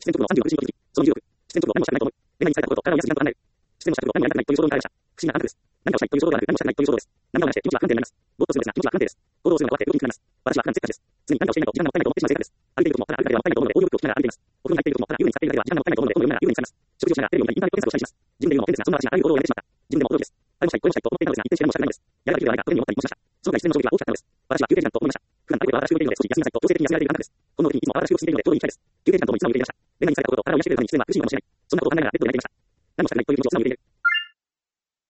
視線直後の36時にその重力、視線直後何もしたくないと思う。恋愛にされたことと体を癒やす時間と考える。視線をした直後何もやりたくないという衝動に耐えました。不思議な感覚です。何もしたいという衝動がある。何もしたくないという衝動です。涙を流して気持ちは不安定になります。ぼーっとするのですが気持ちは不安定です。行動をするのが怖くて動きにくくなります。私は不安せっかちです。常に何かをしていないと時間がもったいないと思ってしまう性格です。歩いている時もただ歩くだけではもったいないと思うのでオーディオブックを聞きながら歩いています。お風呂に入っている時もただ優雅に使っているだけでは時間がもったいないと思うので本を読むなら優雅に使います。食事をしながらテレビを見たりインターネット検索をしたりします。食事をしながらインターネット検索をしたりします。自分で言うのも驚きです。あれもしたい、これもしたいと思いました。不安が強いときにはそういうのをやりたくなります。やるだけではないか、これに思ったりもしました。その他一連の衝撃は大きかったのです。私は休憩時間と思いました。普段歩くと慌ただしく動いているので少し休みなさいと強制的に休められる感覚です。この時にいつも慌ただしく動き続けるのでちょうどいい機会です。休憩時間ともいつも言っていました。恋愛にされたことと体を癒やしているために必要な苦しみをもしない。そんなことを考えながらベッドで寝ていました。何もしたくないという気持ちを素直に言っている。